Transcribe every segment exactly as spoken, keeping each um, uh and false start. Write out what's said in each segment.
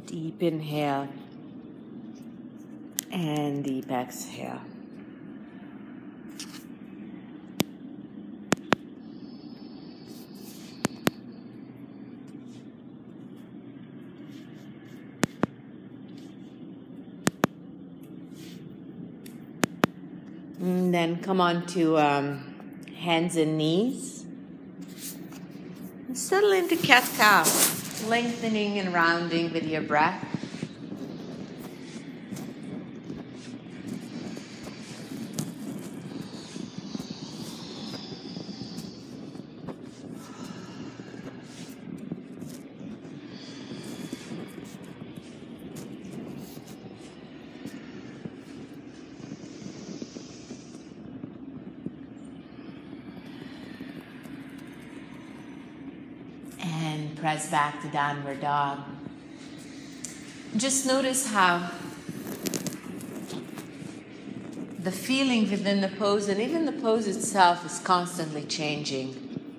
Deep inhale and deep exhale. And then come on to um, hands and knees. And settle into cat-cow, lengthening and rounding with your breath. And press back to downward dog. Just notice how the feeling within the pose and even the pose itself is constantly changing.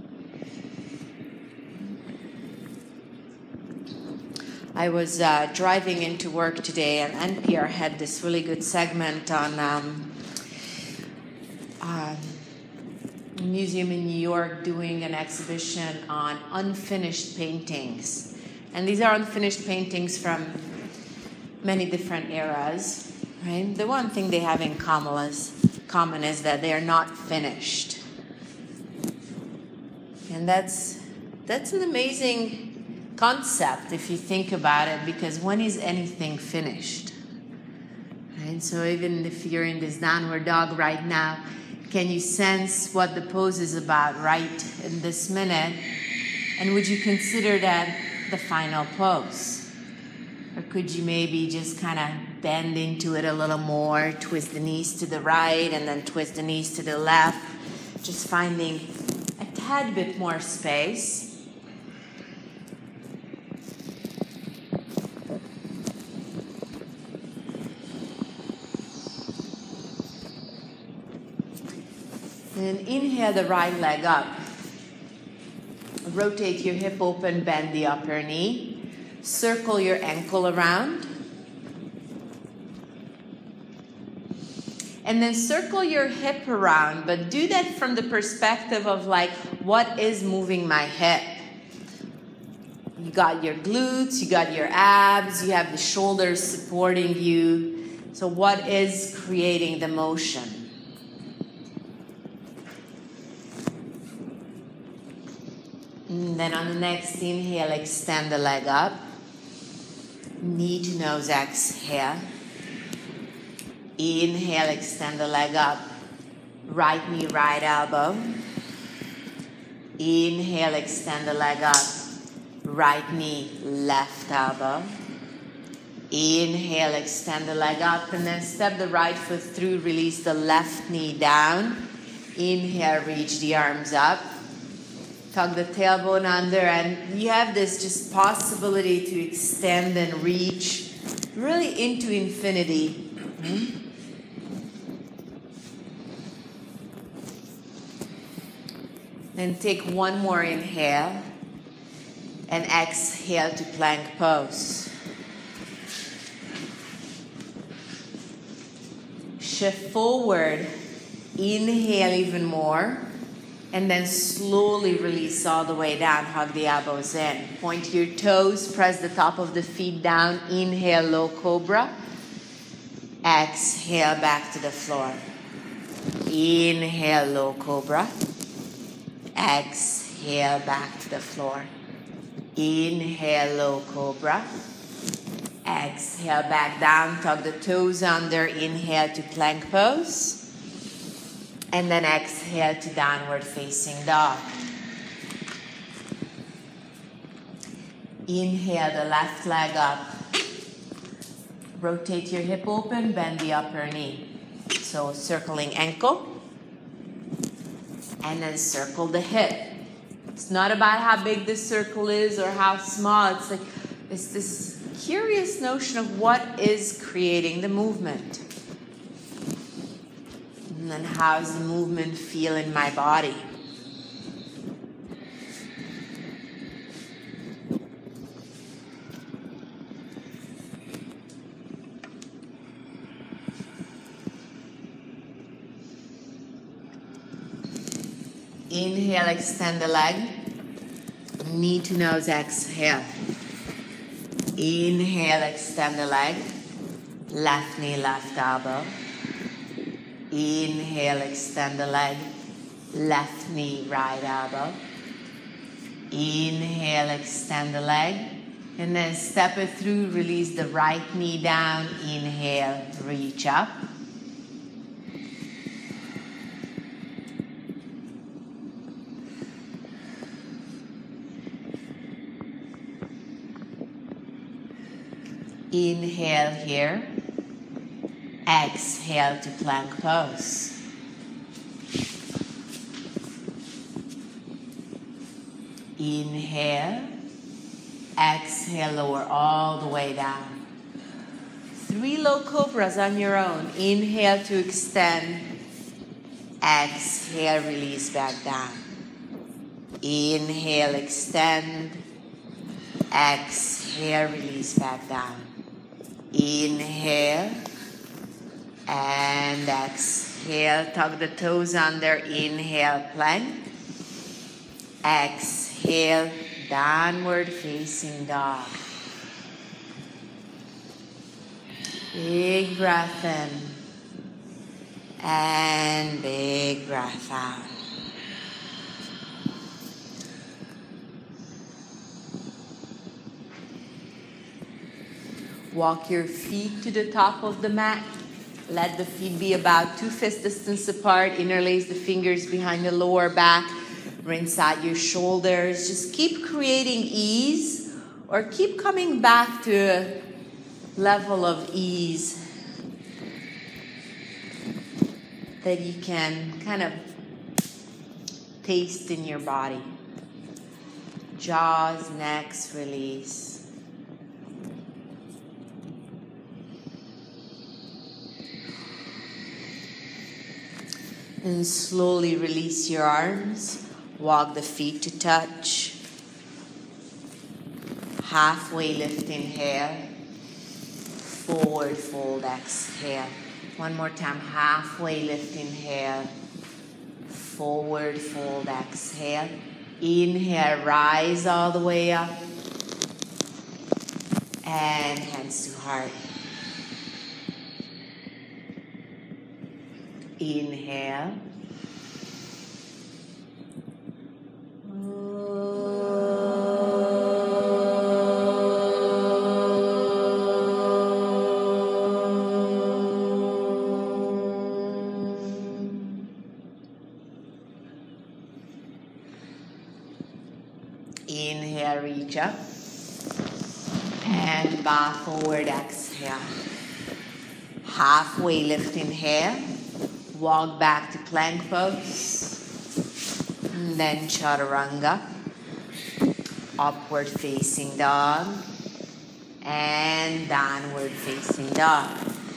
I was uh, driving into work today, and N P R had this really good segment on um, uh, a museum in New York doing an exhibition on unfinished paintings. And these are unfinished paintings from many different eras, right? The one thing they have in common is, common is that they are not finished. And that's, that's an amazing concept if you think about it, because when is anything finished? Right? So even if you're in this downward dog right now, can you sense what the pose is about right in this minute? And would you consider that the final pose? Or could you maybe just kind of bend into it a little more, twist the knees to the right and then twist the knees to the left, just finding a tad bit more space. And inhale the right leg up. Rotate your hip open, bend the upper knee. Circle your ankle around. And then circle your hip around, but do that from the perspective of like, what is moving my hip? You got your glutes, you got your abs, you have the shoulders supporting you. So what is creating the motion? And then on the next inhale, extend the leg up. Knee to nose, exhale. Inhale, extend the leg up. Right knee, right elbow. Inhale, extend the leg up. Right knee, left elbow. Inhale, extend the leg up. And then step the right foot through, release the left knee down. Inhale, reach the arms up. Tuck the tailbone under, and you have this just possibility to extend and reach really into infinity. Mm-hmm. Then take one more inhale and exhale to plank pose. Shift forward, inhale even more. And then slowly release all the way down. Hug the elbows in. Point your toes. Press the top of the feet down. Inhale, low cobra. Exhale, back to the floor. Inhale, low cobra. Exhale, back to the floor. Inhale, low cobra. Exhale, back down. Tuck the toes under. Inhale to plank pose. And then exhale to downward facing dog. Inhale the left leg up. Rotate your hip open, bend the upper knee. So circling ankle. And then circle the hip. It's not about how big this circle is or how small. It's like it's this curious notion of what is creating the movement. And then how does the movement feel in my body? Inhale, extend the leg. Knee to nose, exhale. Inhale, extend the leg. Left knee, left elbow. Inhale, extend the leg. Left knee, right elbow. Inhale, extend the leg. And then step it through, release the right knee down. Inhale, reach up. Inhale here. Exhale to plank pose. Inhale. Exhale, lower all the way down. Three low cobras on your own. Inhale to extend. Exhale, release back down. Inhale, extend. Exhale, release back down. Inhale and exhale. Tug the toes under. Inhale, plank. Exhale, downward facing dog. Big breath in and big breath out. Walk your feet to the top of the mat. Let the feet be about two fist distance apart. Interlace the fingers behind the lower back. Rinse out your shoulders. Just keep creating ease, or keep coming back to a level of ease that you can kind of taste in your body. Jaws, necks, release. And slowly release your arms. Walk the feet to touch. Halfway lift, inhale. Forward fold, exhale. One more time. Halfway lift, inhale. Forward fold, exhale. Inhale, rise all the way up. And hands to heart. Inhale. Inhale, reach up. And bow forward, exhale. Halfway lift, inhale. Walk back to plank pose. And then chaturanga. Upward facing dog. And downward facing dog.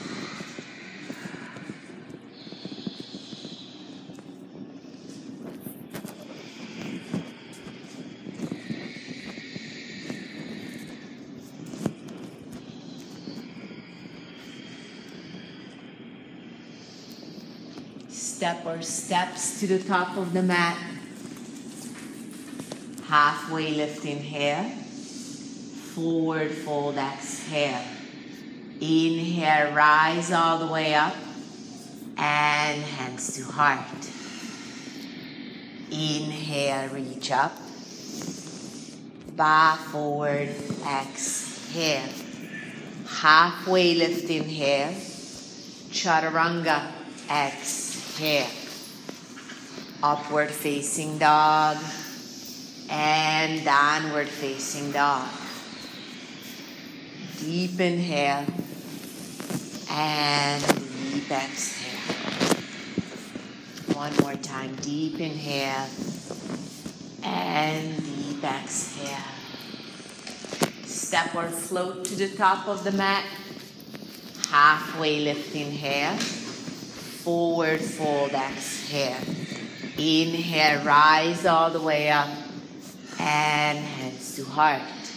Step or steps to the top of the mat. Halfway lift, inhale. Forward fold, exhale. Inhale, rise all the way up. And hands to heart. Inhale, reach up. Bow forward, exhale. Halfway lift, inhale. Chaturanga, exhale. Here, upward facing dog and downward facing dog. Deep inhale and deep exhale. One more time, deep inhale and deep exhale. Step or float to the top of the mat. Halfway lift, inhale. Forward fold, exhale. Inhale, rise all the way up. And hands to heart.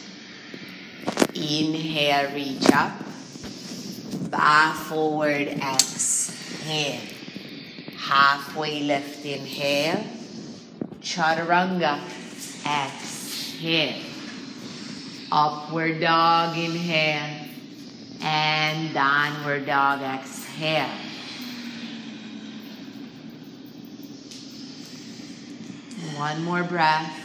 Inhale, reach up. Bow forward, exhale. Halfway lift, inhale. chaturanga, exhale. Upward dog, inhale. And downward dog, exhale. One more breath.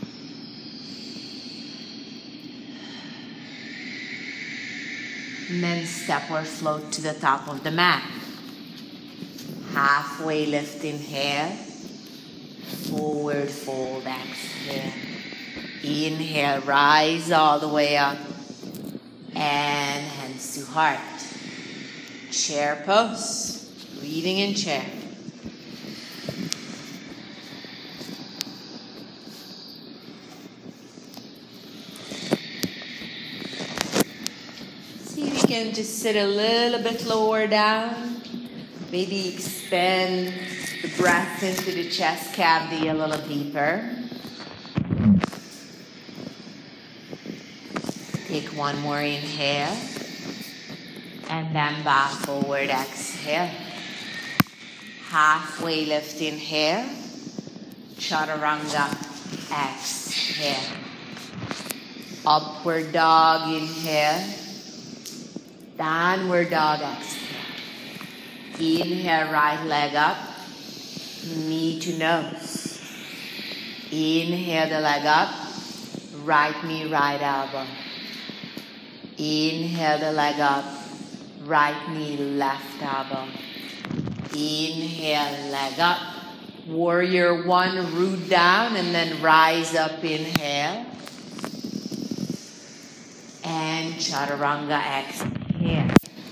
And then step or float to the top of the mat. Halfway lift, inhale. Forward fold, exhale. Inhale, rise all the way up. And hands to heart. Chair pose. Breathing in chair. Can just sit a little bit lower down. Maybe expand the breath into the chest cavity a little deeper. Take one more inhale. And then bow forward, exhale. Halfway lift, inhale. Chaturanga, exhale. Upward dog, inhale. Downward dog, exhale. Inhale, right leg up, knee to nose. Inhale the leg up, right knee, right elbow. Inhale the leg up, right knee, left elbow. Inhale, leg up. Warrior one, root down, and then rise up, inhale. And chaturanga, exhale. Inhale.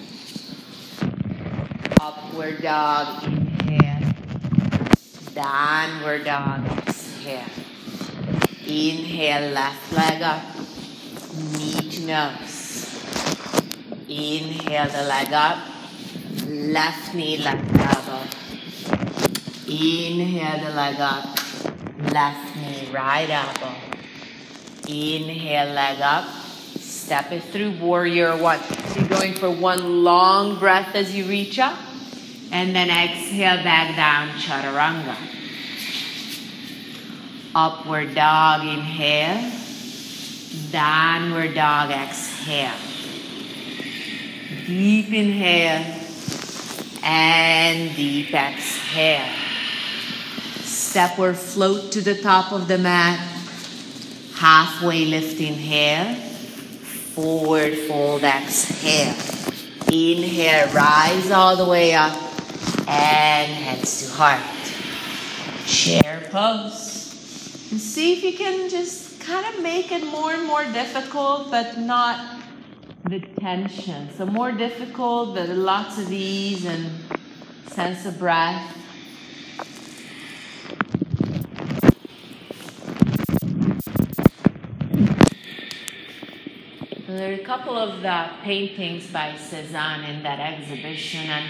Upward dog, inhale. Downward dog, exhale. Inhale, left leg up, knee to nose. Inhale the leg up, left knee, left elbow. Inhale the leg up, left knee, right elbow. Inhale, leg up. Step it through, warrior one. So you're going for one long breath as you reach up. And then exhale back down, chaturanga. Upward dog, inhale. Downward dog, exhale. Deep inhale. And deep exhale. Step or float to the top of the mat. Halfway lift, inhale. Forward fold, exhale. Inhale, rise all the way up. And hands to heart. Chair pose. And see if you can just kind of make it more and more difficult, but not the tension. So more difficult, but lots of ease and sense of breath. There are a couple of the paintings by Cezanne in that exhibition, and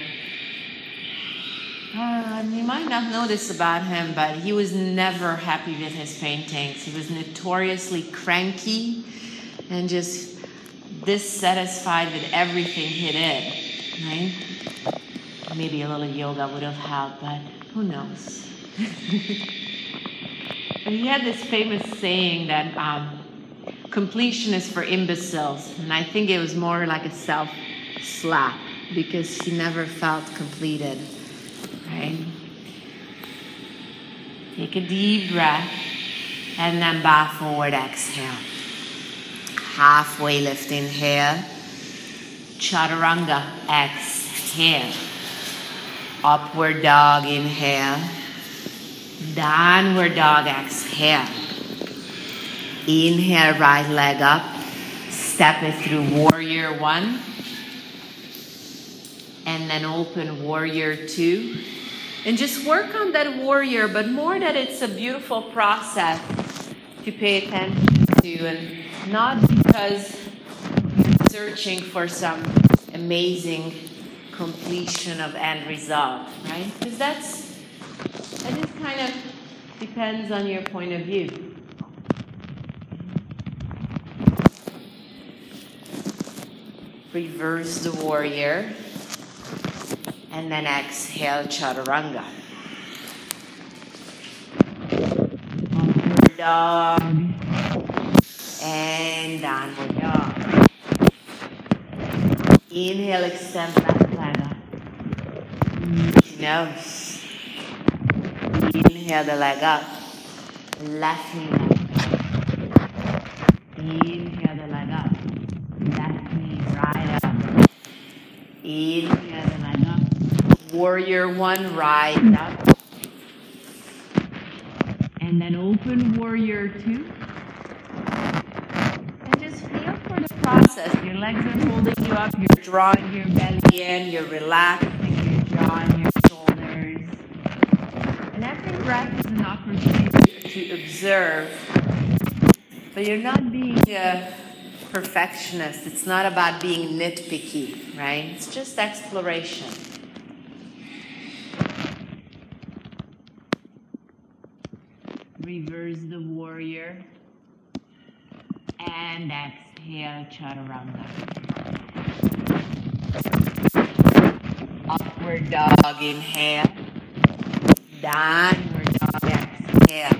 uh, you might not know this about him, but he was never happy with his paintings. He was notoriously cranky and just dissatisfied with everything he did, right? Maybe a little yoga would have helped, but who knows? And he had this famous saying that um, completion is for imbeciles, and I think it was more like a self-slap because he never felt completed, right? Take a deep breath and then bow forward, exhale. Halfway lift, inhale. Chaturanga, exhale. Upward dog, inhale. Downward dog, exhale. Inhale, right leg up. Step it through warrior one. And then open warrior two. And just work on that warrior, but more that it's a beautiful process to pay attention to, and not because you're searching for some amazing completion of end result, right? Because that's, that just kind of depends on your point of view. Reverse the warrior. And then exhale, chaturanga. dog, and downward dog. Inhale, extend left leg up. Nose. Inhale the leg up. Left knee up. Inhale the leg up. Left knee right up. Inhale the leg up. Warrior one, rise up. And then open warrior two. And just feel for the process. Your legs are holding you up. You're drawing your belly in. You're relaxing your jaw and your shoulders. And every breath is an opportunity to observe. But you're not being a perfectionist. It's not about being nitpicky, right? It's just exploration. Reverse the warrior. And exhale, chaturanga. Upward dog, inhale. Downward dog, exhale.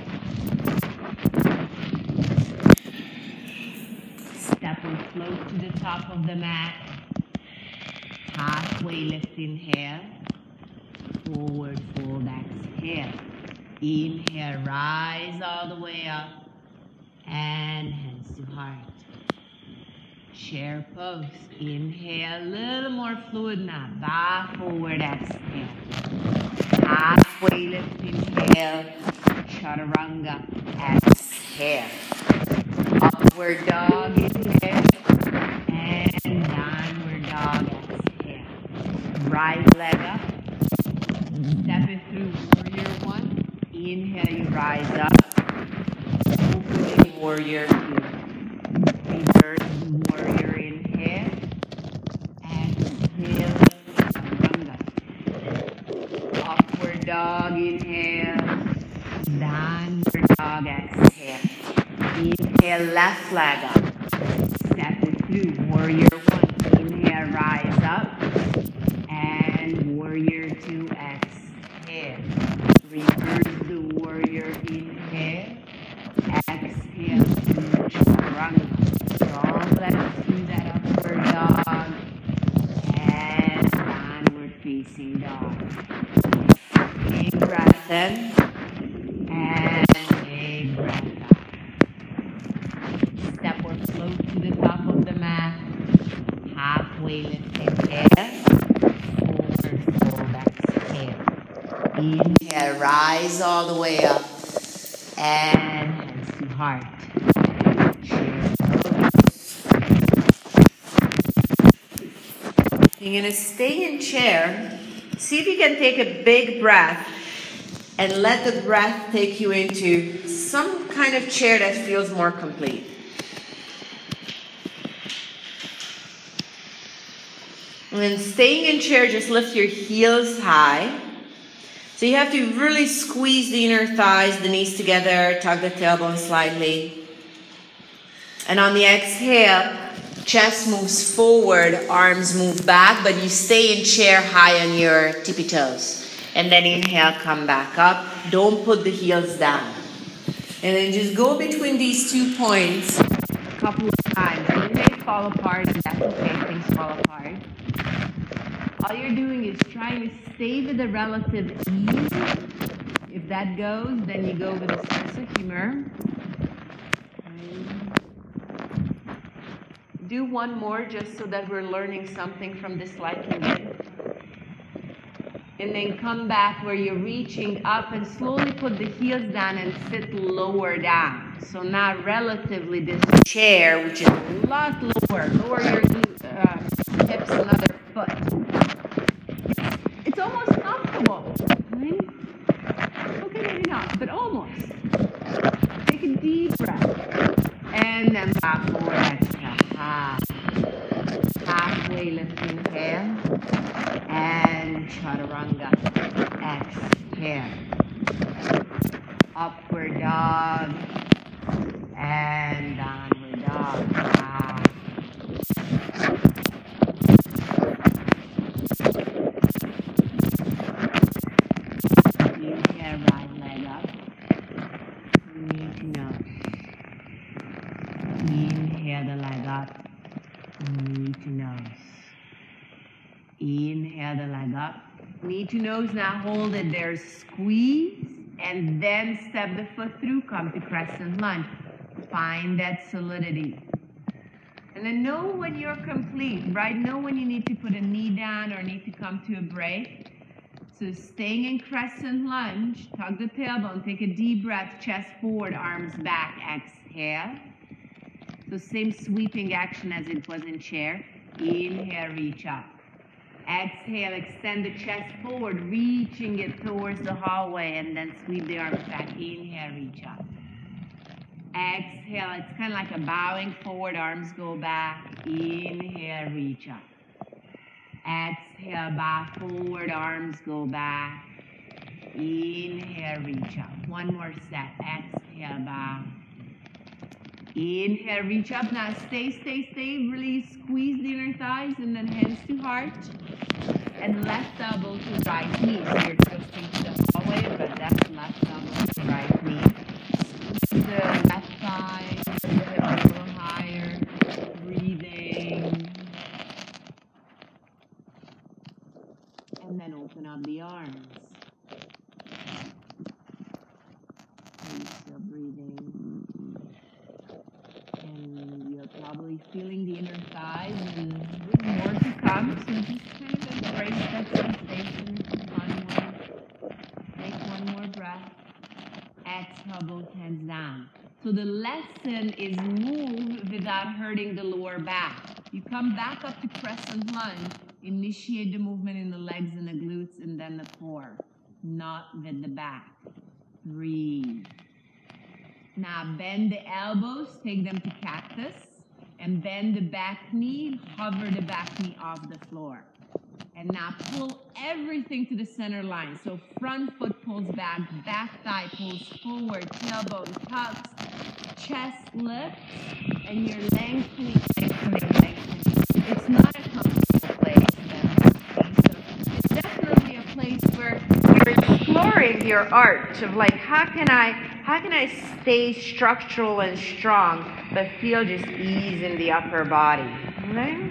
Step or float to the top of the mat. Halfway lift, inhale. Forward fold, exhale. Inhale, rise all the way up. And hands to heart. Chair pose. Inhale, a little more fluid now. Bow forward, exhale. Halfway lift, inhale. Chaturanga, exhale. Upward dog, inhale. And downward dog, exhale. Right leg up. Step it through warrior one. Inhale, you rise up. Opening warrior two. Reverse warrior, inhale. Exhale, chaturanga. Upward dog, inhale. Downward dog, exhale. Inhale, left leg up. Step it through warrior one. Inhale, rise up. And warrior two, exhale. Reverse the warrior, inhale. Exhale to chaturanga. Strong legs through that upward dog. And downward facing dog. Big breath in. And big breath out. Step or float to the top of the mat. Halfway lift, inhale. Forward fold, exhale. Inhale, rise all the way up. And hands to heart. You're going to stay in chair. See if you can take a big breath and let the breath take you into some kind of chair that feels more complete. And then staying in chair, just lift your heels high. So you have to really squeeze the inner thighs, the knees together, tug the tailbone slightly. And on the exhale, chest moves forward, arms move back, but you stay in chair high on your tippy toes. And then inhale, come back up. Don't put the heels down. And then just go between these two points a couple of times. And you may fall apart, and that's okay, things fall apart. All you're doing is trying to stay with a relative ease. If that goes, then you go with a sense of humor. Do one more just so that we're learning something from this liking it. And then come back where you're reaching up and slowly put the heels down and sit lower down. So now relatively this chair, which is a lot lower, lower your uh, hips another foot. It's almost comfortable, right? Okay, maybe not, but almost. Take a deep breath. And then back forward, exhale. Half. Halfway lift, inhale. And chaturanga. Exhale. Upward dog. And downward dog. Wow. Inhale, right leg up. Reaching up. Knee to nose. Inhale the leg up. Knee to nose, now hold it there. Squeeze, and then step the foot through. Come to crescent lunge. Find that solidity. And then know when you're complete, right? Know when you need to put a knee down or need to come to a break. So staying in crescent lunge, tug the tailbone, take a deep breath, chest forward, arms back, exhale. So same sweeping action as it was in chair. Inhale, reach up. Exhale, extend the chest forward, reaching it towards the hallway, and then sweep the arms back. Inhale, reach up. Exhale, it's kind of like a bowing forward, arms go back. Inhale, reach up. Exhale, bow forward, arms go back. Inhale, reach up. One more set. Exhale, bow. Inhale, reach up. Now stay, stay, stay. Really squeeze the inner thighs and then hands to heart. And left elbow to right knee. So you're twisting to the hallway, but that's left elbow to right knee. The left thigh, the hip a little higher. Breathing. And then open up the arms. Are you still breathing? And you're probably feeling the inner thighs, and there's more to come. So just kind of embrace that sensation. One more. Take one more breath. Exhale, both hands down. So the lesson is move without hurting the lower back. You come back up to crescent lunge. Initiate the movement in the legs and the glutes and then the core, not with the back. Breathe. Now bend the elbows, take them to cactus, and bend the back knee, hover the back knee off the floor. And now pull everything to the center line. So front foot pulls back, back thigh pulls forward, tailbone tucks, chest lifts, and you're lengthening, lengthening, lengthening. It's not a comfortable place. It's definitely a place where you're exploring your art of like, how can I, how can I stay structural and strong, but feel just ease in the upper body, right?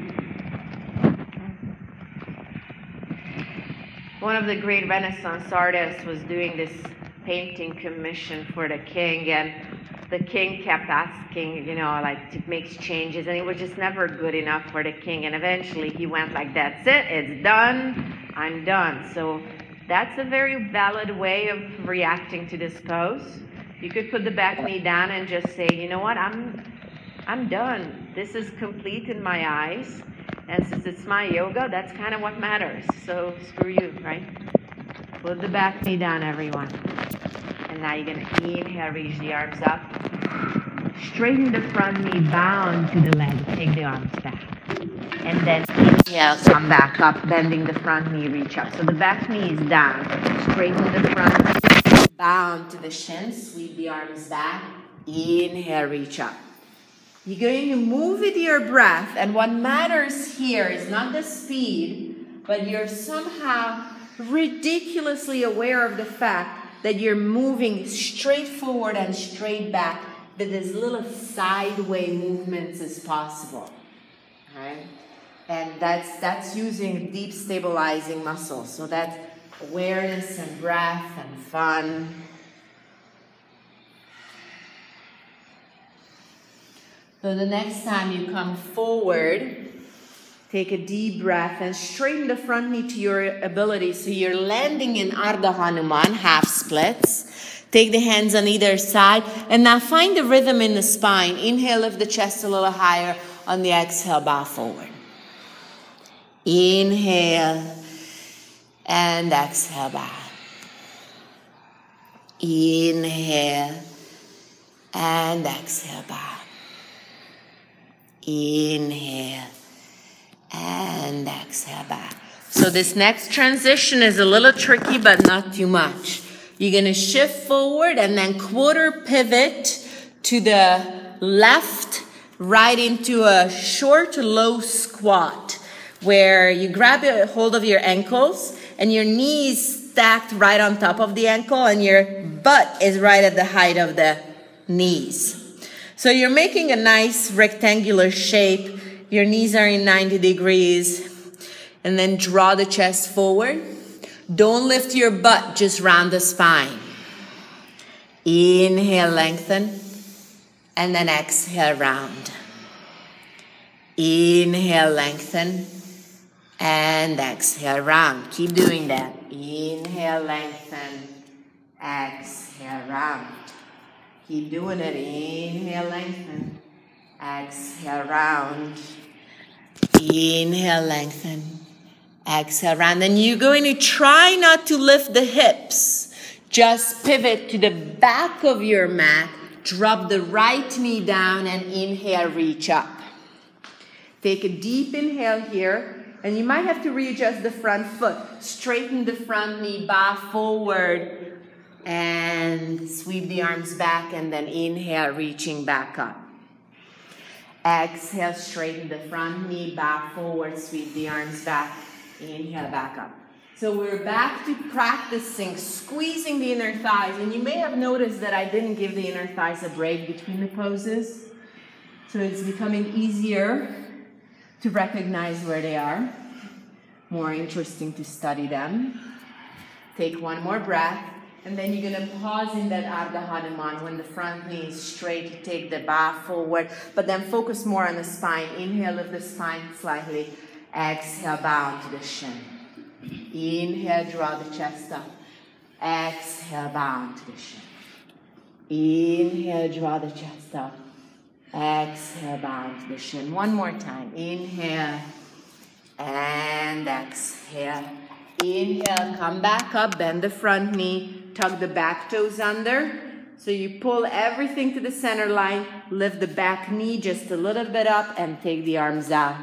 One of the great Renaissance artists was doing this painting commission for the king, and the king kept asking, you know, like to make changes, and it was just never good enough for the king. And eventually he went like, that's it, it's done, I'm done. So that's a very valid way of reacting to this pose. You could put the back knee down and just say, you know what, I'm, I'm done. This is complete in my eyes. And since it's my yoga, that's kind of what matters. So screw you, right? Put the back knee down, everyone. And now you're going to inhale, reach the arms up. Straighten the front knee, bound to the leg. Take the arms back. And then inhale, come back up, bending the front knee, reach up. So the back knee is down. Straighten the front knee, bound to the shins, sweep the arms back. Inhale, reach up. You're going to move with your breath, and what matters here is not the speed, but you're somehow ridiculously aware of the fact that you're moving straight forward and straight back, that as little sideway movements as possible, right? And that's, that's using deep stabilizing muscles, so that's awareness and breath and fun. So the next time you come forward, take a deep breath and straighten the front knee to your ability. So you're landing in Ardha Hanuman, half splits. Take the hands on either side. And now find the rhythm in the spine. Inhale, lift the chest a little higher. On the exhale, bow forward. Inhale. And exhale, bow. Inhale. And exhale, bow. Inhale and exhale back. So this next transition is a little tricky, but not too much. You're going to shift forward and then quarter pivot to the left, right into a short, low squat, where you grab a hold of your ankles and your knees stacked right on top of the ankle, and your butt is right at the height of the knees. So you're making a nice rectangular shape your knees are in ninety degrees. And then draw the chest forward. Don't lift your butt, just round the spine. Inhale, lengthen. And then exhale, round. Inhale, lengthen. And exhale, round. Keep doing that. Inhale, lengthen. Exhale, round. Keep doing it. Inhale, lengthen. Exhale, round. Inhale, lengthen. Exhale, round. And you're going to try not to lift the hips. Just pivot to the back of your mat. Drop the right knee down and inhale, reach up. Take a deep inhale here. And you might have to readjust the front foot. Straighten the front knee, bow forward. And sweep the arms back. And then inhale, reaching back up. Exhale, straighten the front knee, bow forward, sweep the arms back. Inhale, back up. So we're back to practicing squeezing the inner thighs. And you may have noticed that I didn't give the inner thighs a break between the poses. So it's becoming easier to recognize where they are. More interesting to study them. Take one more breath. And then you're going to pause in that Ardha Hanuman when the front knee is straight. You take the bow forward. But then focus more on the spine. Inhale, lift the spine slightly. Exhale, bow to the shin. Inhale, draw the chest up. Exhale, bow to the shin. Inhale, draw the chest up. Exhale, bow to the shin. One more time. Inhale and exhale. Inhale, come back up, bend the front knee, tuck the back toes under. So you pull everything to the center line, lift the back knee just a little bit up and take the arms out.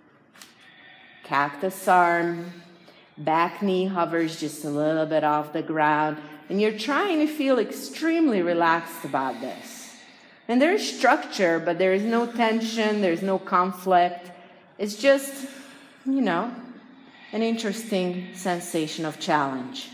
Cactus arm, back knee hovers just a little bit off the ground. And you're trying to feel extremely relaxed about this. And there's structure, but there is no tension, there's no conflict. It's just, you know, an interesting sensation of challenge.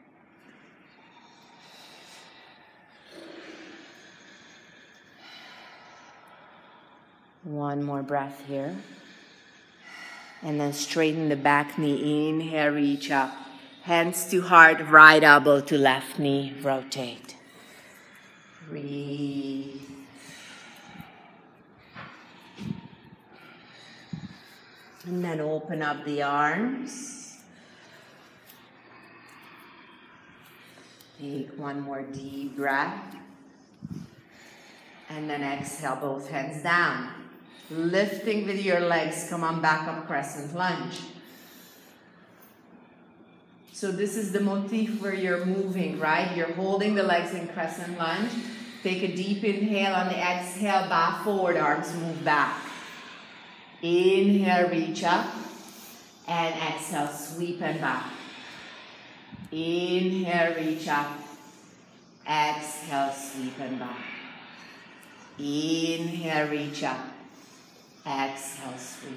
One more breath here. And then straighten the back knee. Inhale, reach up. Hands to heart, right elbow to left knee. Rotate. Breathe. And then open up the arms. Take one more deep breath. And then exhale, both hands down. Lifting with your legs, come on back up, crescent lunge. So this is the motif where you're moving, right? You're holding the legs in crescent lunge. Take a deep inhale. On the exhale, bow forward, arms move back. Inhale, reach up. And exhale, sweep and back. Inhale, reach up. Exhale, sweep and back. Inhale, reach up. Exhale, sweep.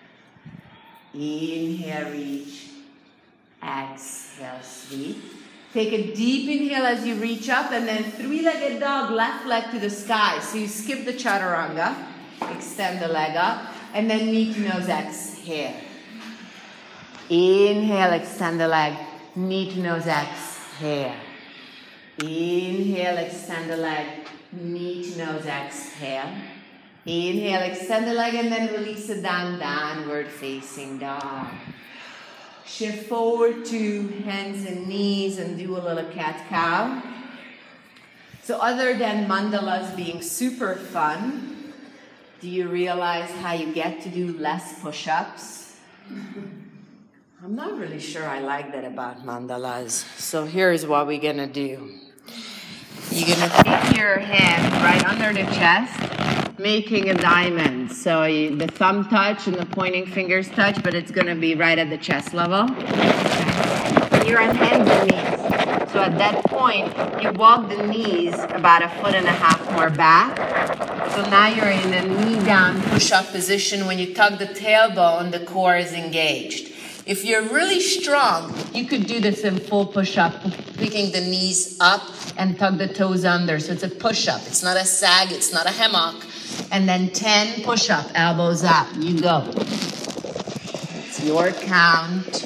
Inhale, reach. Exhale, sweep. Take a deep inhale as you reach up, and then three-legged dog, left leg to the sky. So you skip the chaturanga, extend the leg up, and then knee to nose, exhale. Inhale, extend the leg, knee to nose, exhale. Inhale, extend the leg, knee to nose, exhale. Inhale, extend the leg, and then release it down, downward facing dog. Shift forward to hands and knees and do a little cat-cow. So other than mandalas being super fun, do you realize how you get to do less push-ups? I'm not really sure I like that about mandalas. So here's what we're going to do. You're going to take your hand right under the chest, making a diamond. So you, the thumb touch and the pointing fingers touch, but it's going to be right at the chest level. You're on hands and knees. So at that point, you walk the knees about a foot and a half more back. So now you're in a knee down push-up position. When you tug the tailbone, the core is engaged. If you're really strong, you could do this in full push-up, picking the knees up and tug the toes under. So it's a push-up. It's not a sag. It's not a hammock. And then ten push-up, elbows up. You go. It's your count.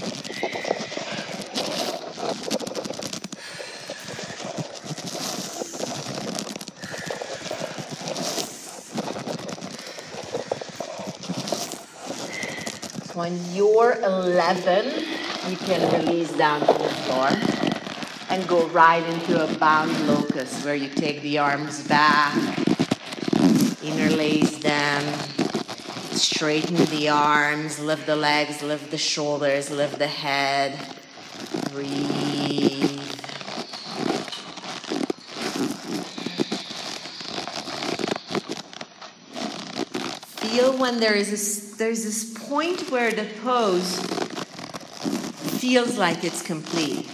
When you're eleven, you can release down to the floor and go right into a bound locust where you take the arms back, interlace them, straighten the arms, lift the legs, lift the shoulders, lift the head. Breathe. Feel when there is this, there's this point where the pose feels like it's complete.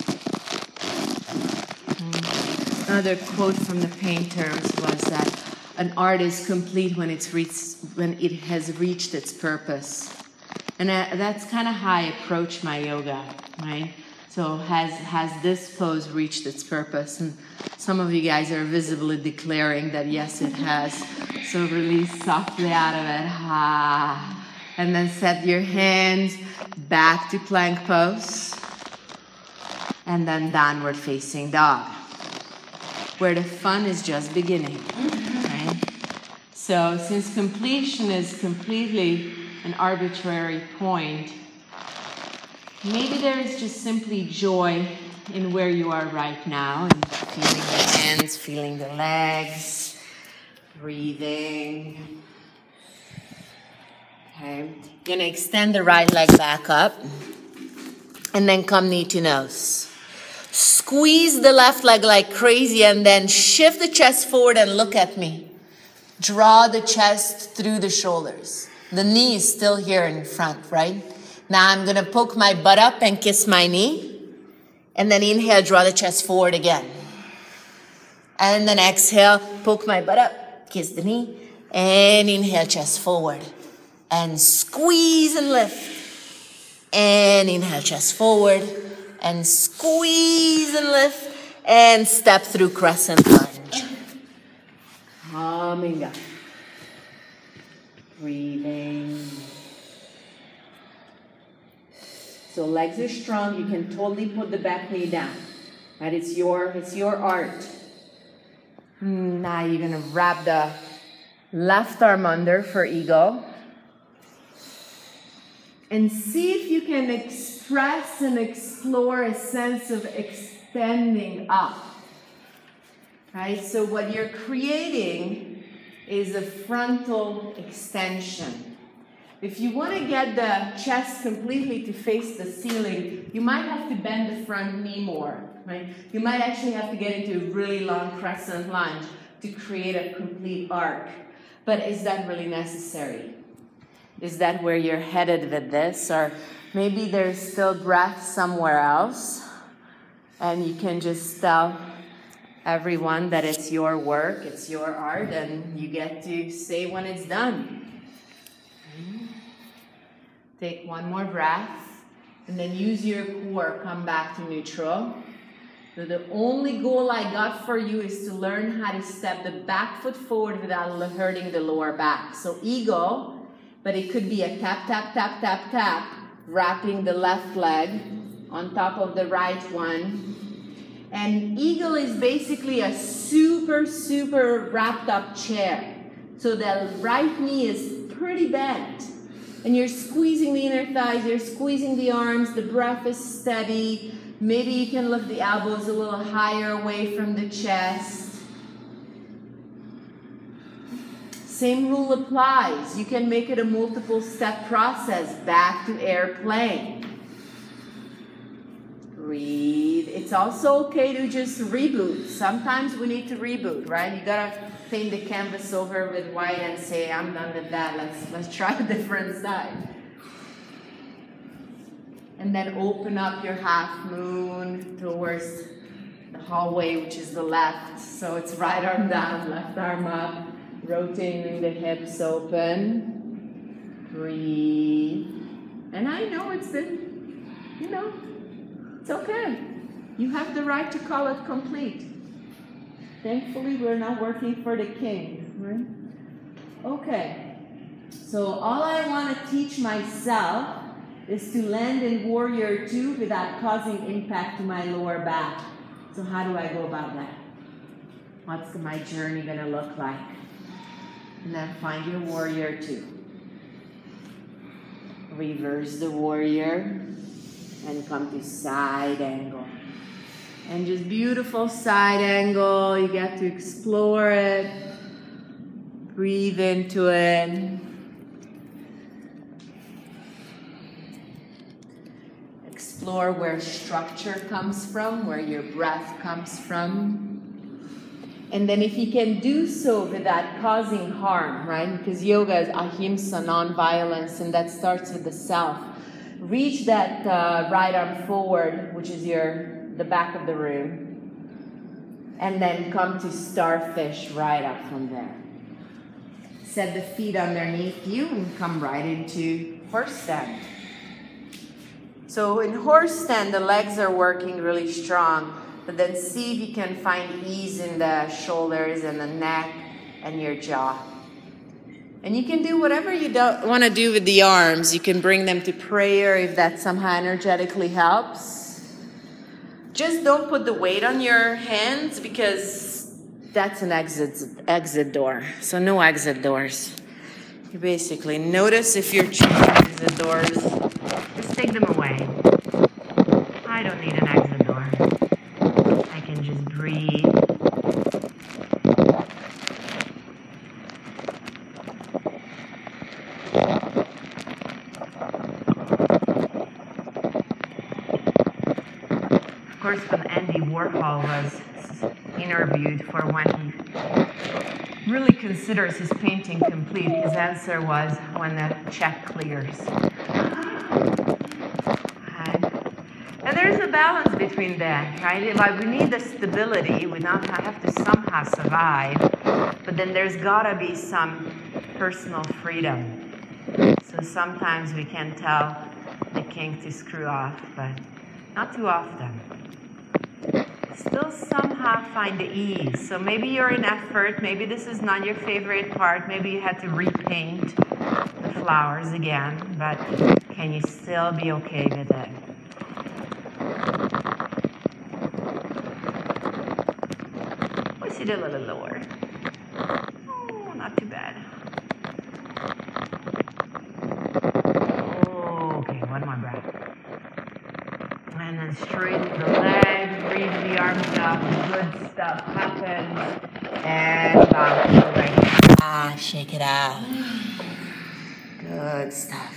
Another quote from the painters was that an art is complete when it's reached, when it has reached its purpose. And that's kind of how I approach my yoga, right? So has has this pose reached its purpose? And some of you guys are visibly declaring that yes, it has. So release softly out of it. Ah. And then set your hands back to plank pose. And then downward facing dog, where the fun is just beginning. Right? So since completion is completely an arbitrary point, maybe there is just simply joy in where you are right now, and feeling the hands, feeling the legs. Breathing. Okay. You're gonna extend the right leg back up and then come knee to nose. Squeeze the left leg like crazy and then shift the chest forward and look at me. Draw the chest through the shoulders. The knee is still here in front, right? Now I'm gonna poke my butt up and kiss my knee. And then inhale, draw the chest forward again. And then exhale, poke my butt up. Kiss the knee, and inhale, chest forward, and squeeze and lift, and inhale, chest forward, and squeeze and lift, and step through crescent lunge. Coming up, breathing. So legs are strong. You can totally put the back knee down. Right? It's your, it's your art. Now you're going to wrap the left arm under for eagle. And see if you can express and explore a sense of extending up. Right? So what you're creating is a frontal extension. If you want to get the chest completely to face the ceiling, you might have to bend the front knee more. Right? You might actually have to get into a really long crescent lunge to create a complete arc. But is that really necessary? Is that where you're headed with this? Or maybe there's still breath somewhere else, and you can just tell everyone that it's your work, it's your art, and you get to say when it's done. Take one more breath, and then use your core, come back to neutral. So the only goal I got for you is to learn how to step the back foot forward without hurting the lower back. So eagle, but it could be a tap, tap, tap, tap, tap, wrapping the left leg on top of the right one. And eagle is basically a super, super wrapped up chair. So the right knee is pretty bent. And you're squeezing the inner thighs, you're squeezing the arms, the breath is steady. Maybe you can lift the elbows a little higher away from the chest. Same rule applies. You can make it a multiple step process. Back to airplane. Breathe. It's also okay to just reboot. Sometimes we need to reboot, right? You gotta paint the canvas over with white and say, I'm done with that. Let's, let's try a different side. And then open up your half moon towards the hallway, which is the left. So it's right arm down, left arm up, rotating the hips open. Breathe. And I know it's the, you know, it's okay. You have the right to call it complete. Thankfully, we're not working for the king, right? Okay. So all I want to teach myself is to land in warrior two without causing impact to my lower back. So how do I go about that? What's my journey going to look like? And then find your warrior two. Reverse the warrior and come to side angle. And just beautiful side angle. You get to explore it. Breathe into it. Explore where structure comes from, where your breath comes from. And then if you can do so without causing harm, right? Because yoga is ahimsa, non-violence, and that starts with the self. Reach that uh, right arm forward, which is your the back of the room. And then come to starfish right up from there. Set the feet underneath you and come right into horse stand. So in horse stand, the legs are working really strong. But then see if you can find ease in the shoulders and the neck and your jaw. And you can do whatever you don't want to do with the arms. You can bring them to prayer if that somehow energetically helps. Just don't put the weight on your hands because that's an exit, exit door. So no exit doors. You basically notice if you're choosing exit doors, just take them away. I don't need an exit door. I can just breathe. Of course, when Andy Warhol was interviewed for when he really considers his painting complete, his answer was when the check clears. And there's a balance between that, right? Like we need the stability, we not have to somehow survive, but then there's gotta be some personal freedom. So sometimes we can tell the king to screw off, but not too often. Still somehow find the ease. So maybe you're in effort, maybe this is not your favorite part, maybe you had to repaint the flowers again, but can you still be okay with it? Sit a little lower. Oh, not too bad. Oh, okay, one more breath. And then straighten the legs, breathe the arms up, good stuff happens. And bounce over. Ah, shake it out. Good stuff.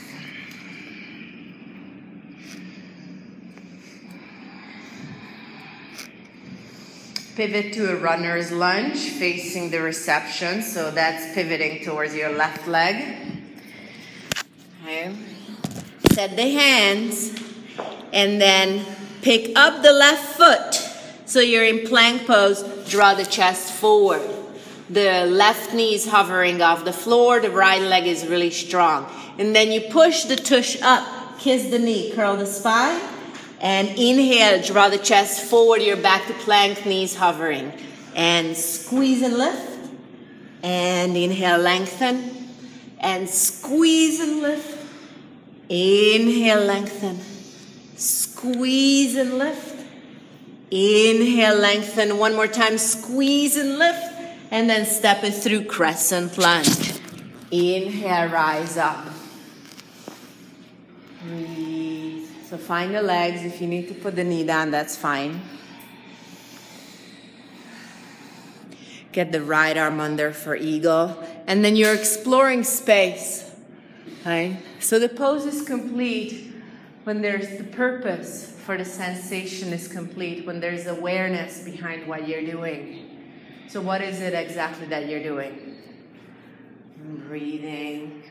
Pivot to a runner's lunge facing the reception. So that's pivoting towards your left leg. Okay. Set the hands and then pick up the left foot. So you're in plank pose, draw the chest forward. The left knee is hovering off the floor, the right leg is really strong. And then you push the tush up, kiss the knee, curl the spine. And inhale, draw the chest forward, you're back to plank, knees hovering. And squeeze and lift. And inhale, lengthen. And squeeze and lift. Inhale, lengthen. Squeeze and lift. Inhale, lengthen. One more time, squeeze and lift. And then step it through crescent lunge. Inhale, rise up. Breathe. So find the legs. If you need to put the knee down, that's fine. Get the right arm under for eagle. And then you're exploring space. Right? So the pose is complete when there's the purpose for the sensation is complete, when there's awareness behind what you're doing. So what is it exactly that you're doing? Breathing.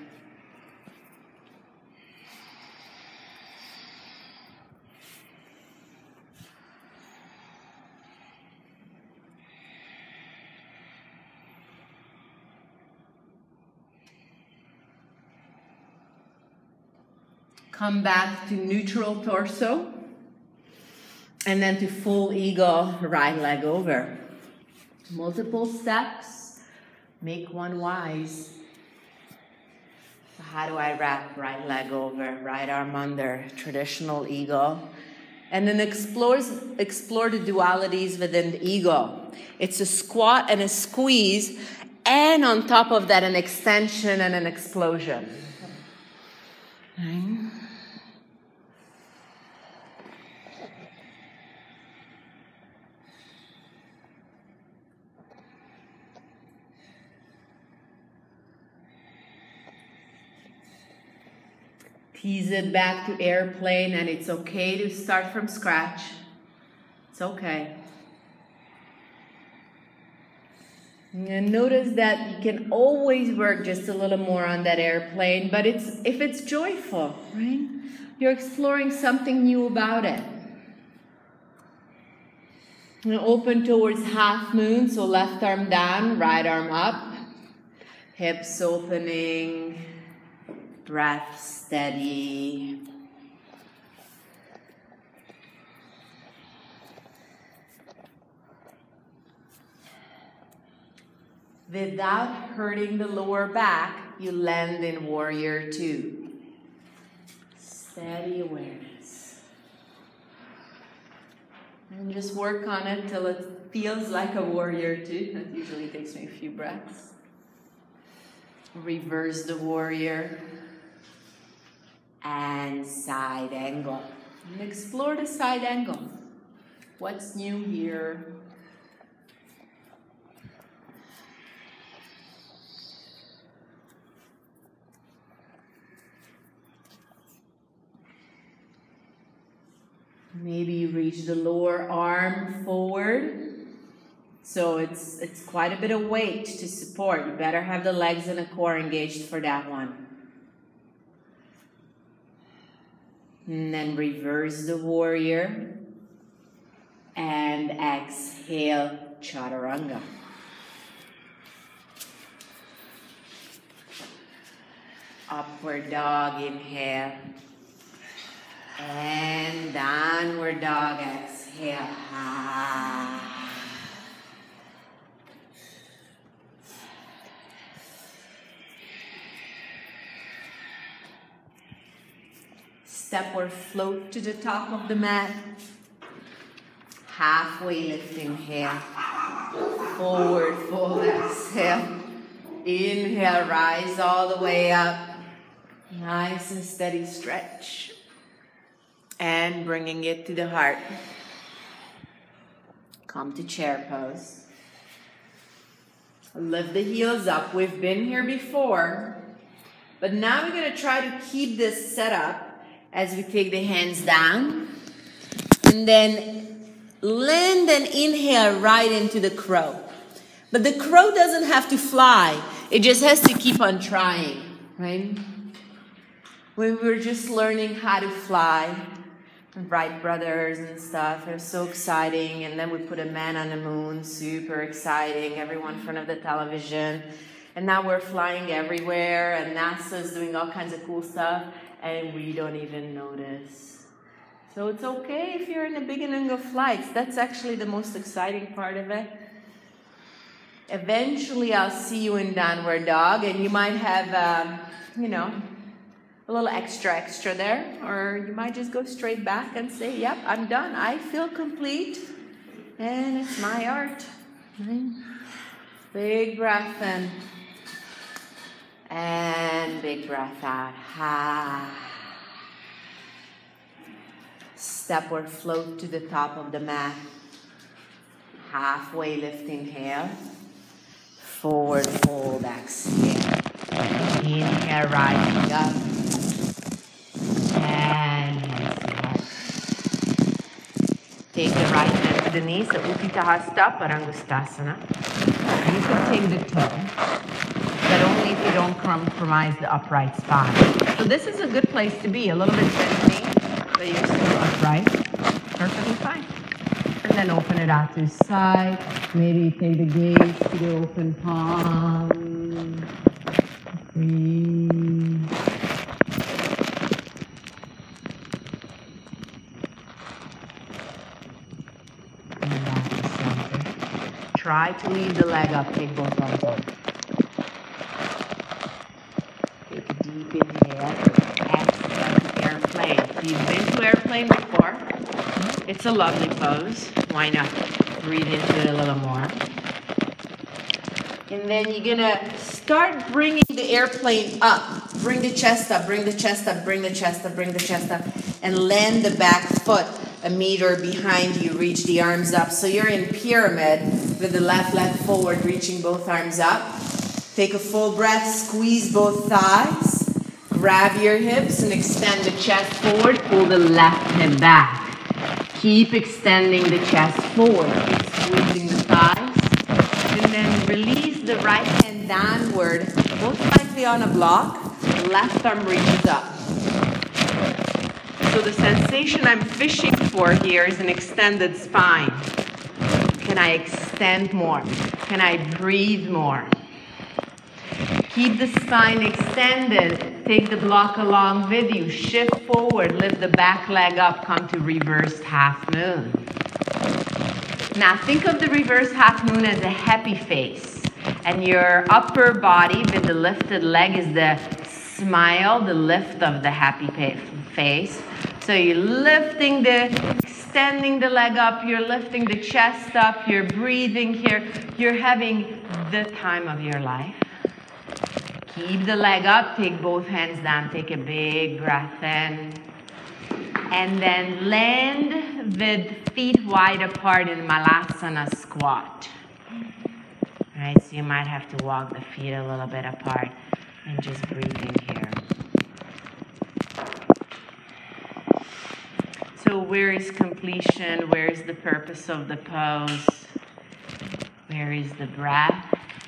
Come back to neutral torso, and then to full eagle, right leg over. Multiple steps, make one wise. So how do I wrap right leg over, right arm under, traditional eagle? And then explores, explore the dualities within the eagle. It's a squat and a squeeze, and on top of that, an extension and an explosion. Right? Tease it back to airplane, and it's okay to start from scratch. It's okay. And notice that you can always work just a little more on that airplane, but it's if it's joyful, right? You're exploring something new about it. And open towards half moon, so left arm down, right arm up. Hips opening. Breath steady. Without hurting the lower back, you land in warrior two. Steady awareness. And just work on it till it feels like a warrior two. That usually takes me a few breaths. Reverse the warrior. And side angle. And explore the side angle. What's new here? Maybe you reach the lower arm forward. So it's, it's quite a bit of weight to support. You better have the legs and the core engaged for that one. And then reverse the warrior. And exhale, chaturanga. Upward dog, inhale. And downward dog, exhale. Step or float to the top of the mat. Halfway lift, inhale. Forward fold, exhale. Inhale, rise all the way up. Nice and steady stretch. And bringing it to the heart. Come to chair pose. Lift the heels up. We've been here before. But now we're going to try to keep this set up as we take the hands down. And then land and inhale right into the crow. But the crow doesn't have to fly. It just has to keep on trying, right? When we were just learning how to fly, Wright brothers and stuff, it was so exciting. And then we put a man on the moon, super exciting, everyone in front of the television. And now we're flying everywhere, and NASA's doing all kinds of cool stuff, and we don't even notice. So it's okay if you're in the beginning of flights. That's actually the most exciting part of it. Eventually, I'll see you in downward dog, and you might have, um, you know, a little extra extra there, or you might just go straight back and say, yep, I'm done. I feel complete, and it's my art. Right? Big breath in, and big breath out. Ha. Step or float to the top of the mat. Halfway lift, inhale. Forward fold, exhale. Inhale, rising up. And exhale. Take the right hand to the knee, so Utthita Hasta, Parangustasana. You can take the toe, but only if you don't compromise the upright spine. So this is a good place to be, a little bit bending, but you're still upright. Perfectly fine. And then open it out to the side. Maybe you take the gaze to the open palm. Breathe. And back to center. Try to leave the leg up. Take both arms up. Take a deep airplane before. It's a lovely pose. Why not breathe into it a little more? And then you're gonna start bringing the airplane up. Bring the chest up, bring the chest up, bring the chest up, bring the chest up, and land the back foot a meter behind you. Reach the arms up. So you're in pyramid with the left leg forward, reaching both arms up. Take a full breath, squeeze both thighs. Grab your hips and extend the chest forward. Pull the left hip back. Keep extending the chest forward. Keep squeezing the thighs. And then release the right hand downward, both slightly on a block. The left arm reaches up. So the sensation I'm fishing for here is an extended spine. Can I extend more? Can I breathe more? Keep the spine extended. Take the block along with you. Shift forward. Lift the back leg up. Come to reversed half moon. Now think of the reverse half moon as a happy face. And your upper body with the lifted leg is the smile, the lift of the happy face. So you're lifting the, extending the leg up, you're lifting the chest up, you're breathing here. You're having the time of your life. Keep the leg up, take both hands down, take a big breath in. And then land with feet wide apart in Malasana squat. All right, so you might have to walk the feet a little bit apart and just breathing here. So where is completion? Where is the purpose of the pose? Where is the breath?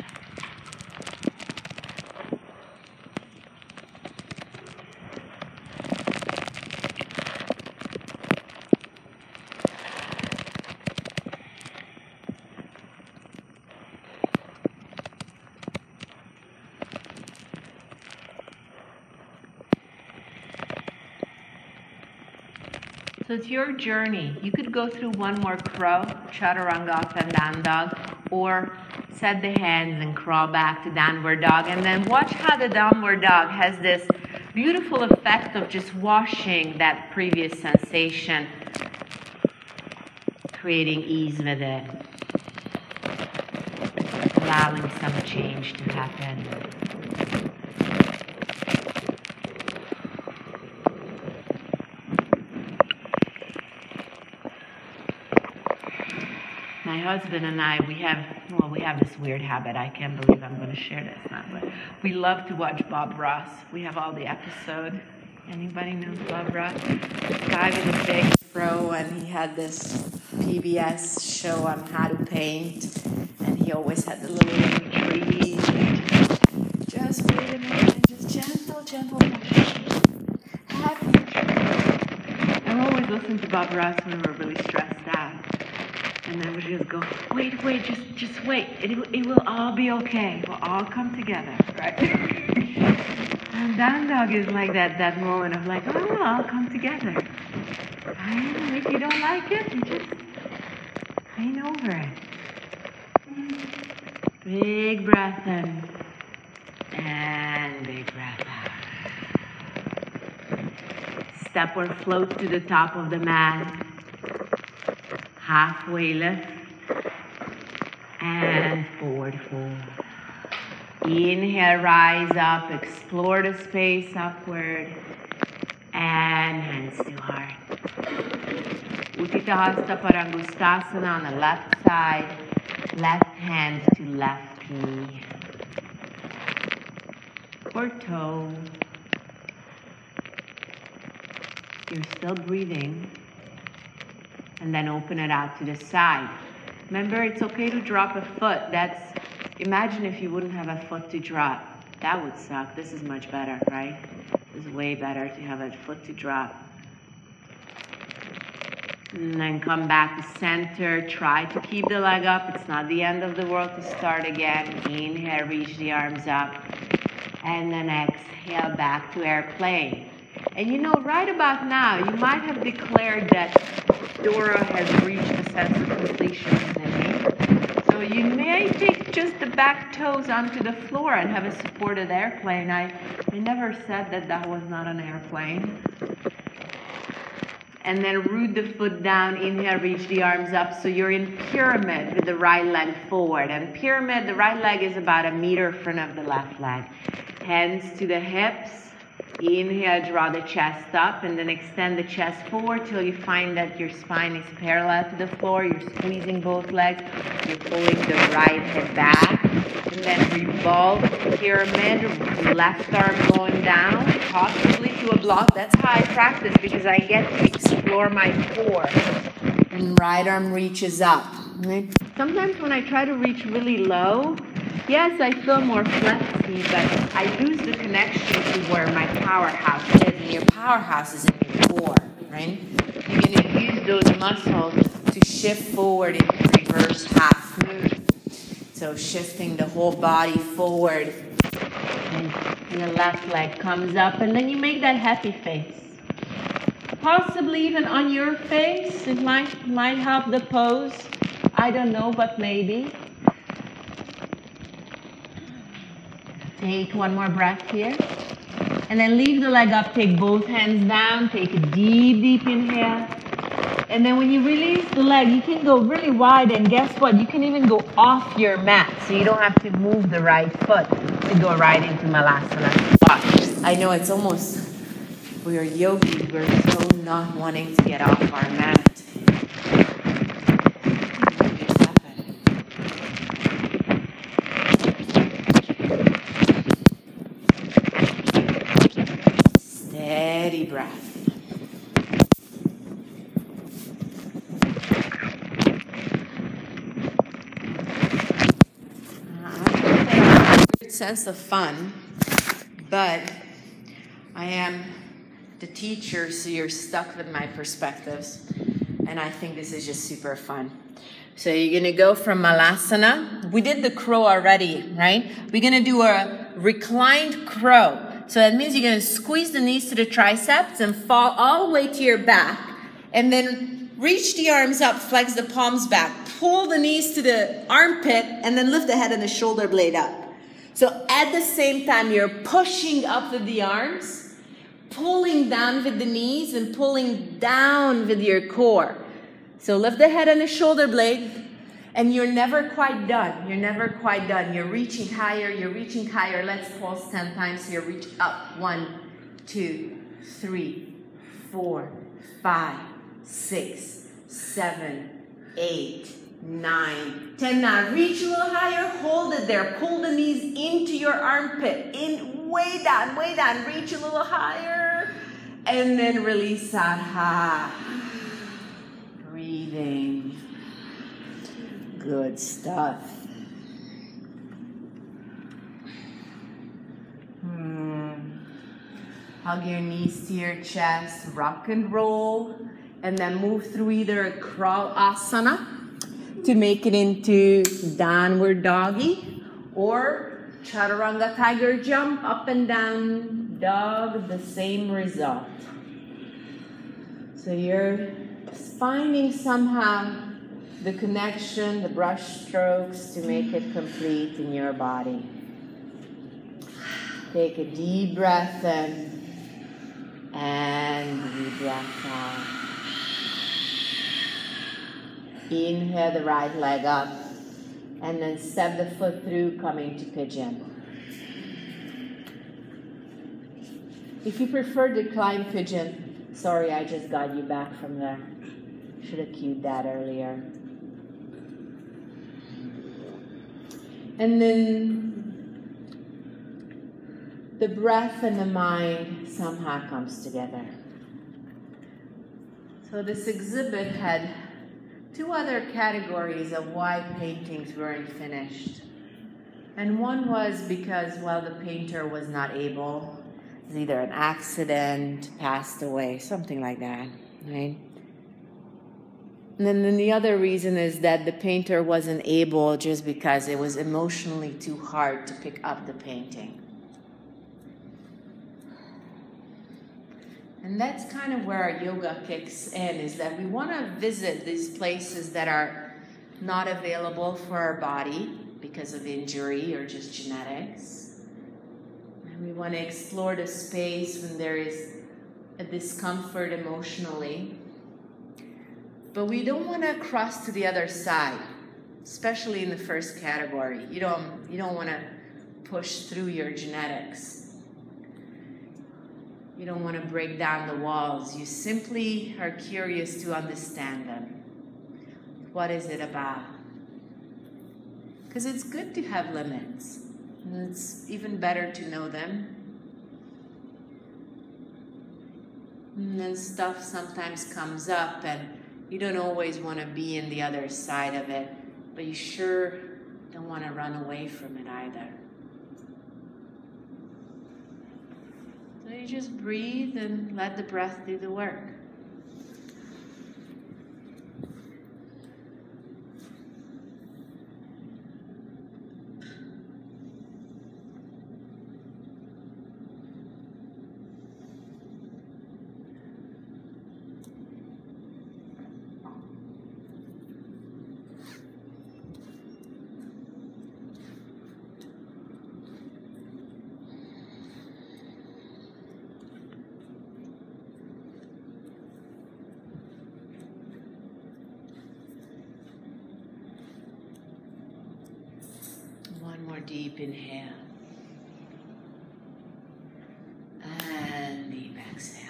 So it's your journey. You could go through one more crow, chaturanga up and down dog, or set the hands and crawl back to downward dog. And then watch how the downward dog has this beautiful effect of just washing that previous sensation, creating ease with it, allowing some change to happen. My husband and I, we have, well, we have this weird habit. I can't believe I'm going to share this now, but we love to watch Bob Ross. We have all the episodes. Anybody knows Bob Ross? This guy with a big fro, and he had this P B S show on how to paint, and he always had the little trees. Just wait a minute, just gentle, gentle motion. Happy. I always listen to Bob Ross when we're really stressed out. And then we just go, wait, wait, just just wait. It, it will all be okay. It will all come together, right? And down dog is like that, that moment of like, oh, it will all come together. And if you don't like it, you just paint over it. Big breath in. And big breath out. Step or float to the top of the mat. Halfway lift and forward fold. Inhale, rise up, explore the space upward, and hands to heart. Utthita Hasta Parangustasana on the left side, left hand to left knee or toe. You're still breathing. And then open it out to the side. Remember, it's okay to drop a foot. That's, imagine if you wouldn't have a foot to drop. That would suck. This is much better, right? This is way better to have a foot to drop. And then come back to center. Try to keep the leg up. It's not the end of the world to start again. Inhale, reach the arms up. And then exhale back to airplane. And you know, right about now, you might have declared that Dora has reached a sense of completion within me. So you may take just the back toes onto the floor and have a supported airplane. I, I never said that that was not an airplane. And then root the foot down, inhale, reach the arms up. So you're in pyramid with the right leg forward. And pyramid, the right leg is about a meter in front of the left leg. Hands to the hips. Inhale, draw the chest up, and then extend the chest forward till you find that your spine is parallel to the floor. You're squeezing both legs. You're pulling the right hip back. And then revolve pyramid, left arm going down, possibly to a block. That's how I practice because I get to explore my core. And right arm reaches up. Right? Sometimes when I try to reach really low, yes, I feel more flexy, but I lose the connection to where my powerhouse is. And your powerhouse is in your core, right? You're going to use those muscles to shift forward into reverse half move. So shifting the whole body forward. And your left leg comes up, and then you make that happy face. Possibly even on your face. It might, might help the pose. I don't know, but maybe. Take one more breath here. And then leave the leg up. Take both hands down. Take a deep, deep inhale. And then when you release the leg, you can go really wide. And guess what? You can even go off your mat. So you don't have to move the right foot to go right into Malasana squat. I know it's almost, we're yogis. We're so not wanting to get off our mat. Steady breath. Sense of fun, but I am the teacher, so you're stuck with my perspectives, and I think this is just super fun. So you're gonna go from Malasana. We did the crow already, right? We're gonna do a reclined crow. So that means you're gonna squeeze the knees to the triceps and fall all the way to your back, and then reach the arms up, flex the palms back, pull the knees to the armpit, and then lift the head and the shoulder blade up. So at the same time, you're pushing up with the arms, pulling down with the knees, and pulling down with your core. So lift the head and the shoulder blade, and you're never quite done. You're never quite done. You're reaching higher, you're reaching higher. Let's pulse ten times here. Reach up. One, two, three, four, five, six, seven, eight, nine, ten. Now reach a little higher, hold it there. Pull the knees into your armpit, in, way down, way down. Reach a little higher, and then release out. Ha. Breathing. Good stuff. Hmm. Hug your knees to your chest, rock and roll, and then move through either a crawl asana to make it into downward doggy, or chaturanga tiger jump, up and down dog, the same result. So you're finding somehow the connection, the brush strokes to make it complete in your body. Take a deep breath in and deep breath out. Inhale the right leg up, and then step the foot through, coming to pigeon. If you prefer to climb pigeon, sorry, I just got you back from there. Should have cued that earlier. And then the breath and the mind somehow comes together. So this exhibit had two other categories of why paintings weren't finished. And one was because, well, the painter was not able, it was either an accident, passed away, something like that, right? And then, then the other reason is that the painter wasn't able just because it was emotionally too hard to pick up the painting. And that's kind of where our yoga kicks in, is that we want to visit these places that are not available for our body because of injury or just genetics. And we want to explore the space when there is a discomfort emotionally. But we don't want to cross to the other side, especially in the first category. You don't, you don't want to push through your genetics. You don't want to break down the walls. You simply are curious to understand them. What is it about? Because it's good to have limits. And it's even better to know them. And then stuff sometimes comes up and you don't always want to be in the other side of it, but you sure don't want to run away from it either. So you just breathe and let the breath do the work. One more deep inhale. And deep exhale.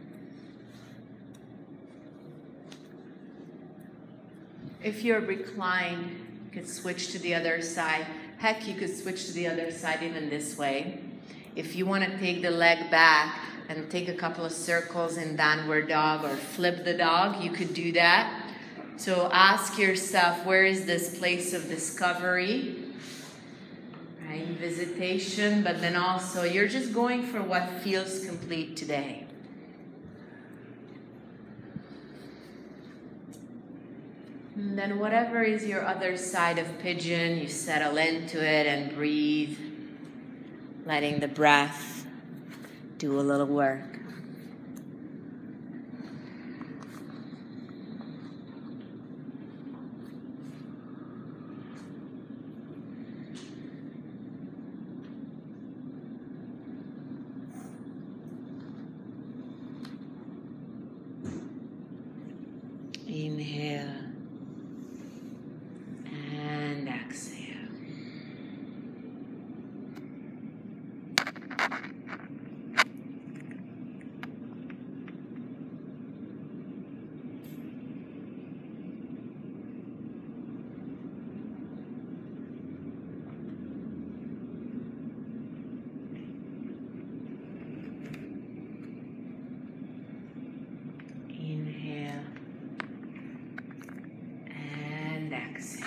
If you're reclined, you could switch to the other side. Heck, you could switch to the other side even this way. If you want to take the leg back and take a couple of circles in downward dog or flip the dog, you could do that. So ask yourself, where is this place of discovery? Right? Visitation, but then also you're just going for what feels complete today. And then whatever is your other side of pigeon, you settle into it and breathe, letting the breath do a little work. Inhale and exhale. Inhale. Exhale.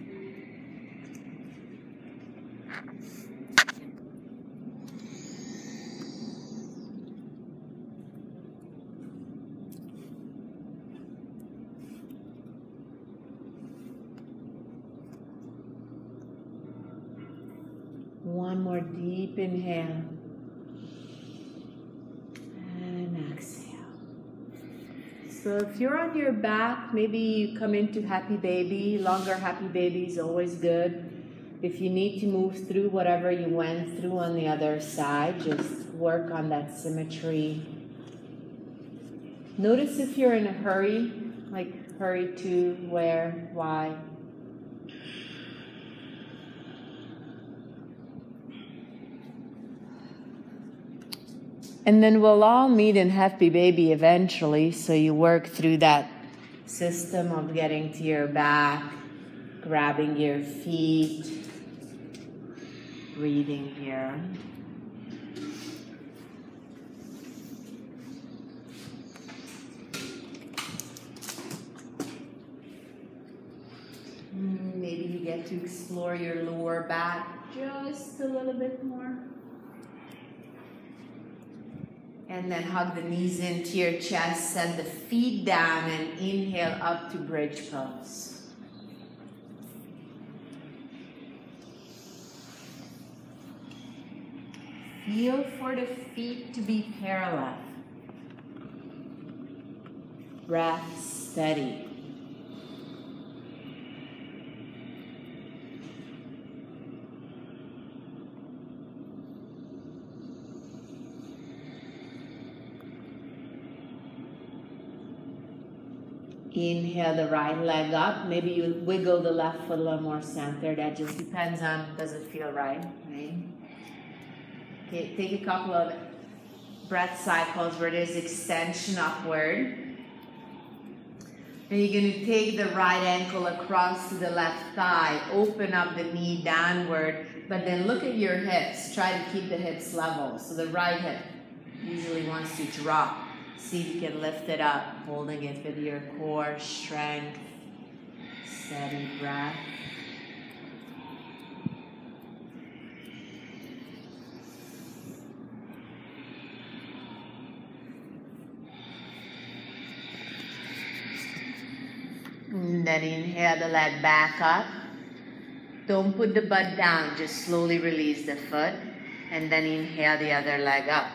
One more deep inhale. And exhale. So if you're on your back, maybe you come into happy baby. Longer happy baby is always good. If you need to move through whatever you went through on the other side, just work on that symmetry. Notice if you're in a hurry, like hurry to, where, why. And then we'll all meet in happy baby eventually, so you work through that system of getting to your back, grabbing your feet, breathing here. Maybe you get to explore your lower back just a little bit more. And then hug the knees into your chest, send the feet down, and inhale up to bridge pose. Feel for the feet to be parallel. Breath steady. Inhale the right leg up. Maybe you wiggle the left foot a little more centered. That just depends on, does it feel right? Right? Okay, take a couple of breath cycles where there's extension upward. And you're going to take the right ankle across to the left thigh. Open up the knee downward, but then look at your hips. Try to keep the hips level. So the right hip usually wants to drop. See if you can lift it up, holding it with your core strength. Steady breath. And then inhale the leg back up. Don't put the butt down, just slowly release the foot. And then inhale the other leg up.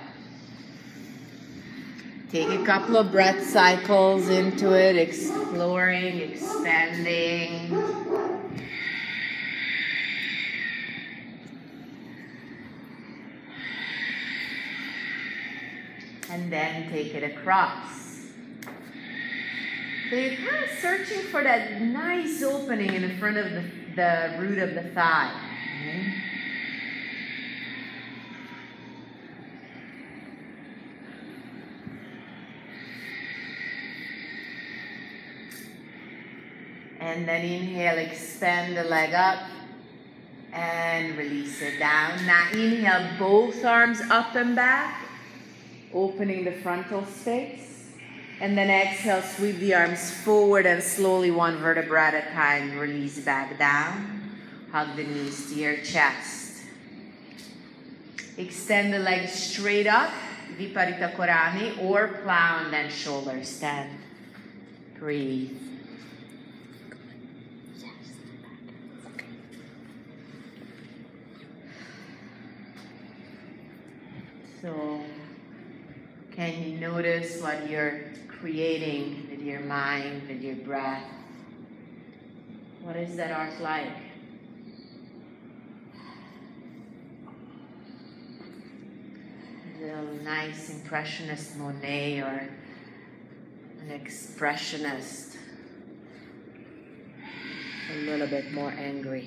Take a couple of breath cycles into it, exploring, expanding. And then take it across. So you're kind of searching for that nice opening in the front of the, the root of the thigh. Okay? And then inhale, expand the leg up and release it down. Now inhale, both arms up and back, opening the frontal space. And then exhale, sweep the arms forward and slowly one vertebra at a time, release back down. Hug the knees to your chest. Extend the legs straight up, Viparita Karani, or plow and then shoulder stand. Breathe. So, can you notice what you're creating with your mind, with your breath? What is that art like? Is it a nice impressionist Monet or an expressionist? A little bit more angry.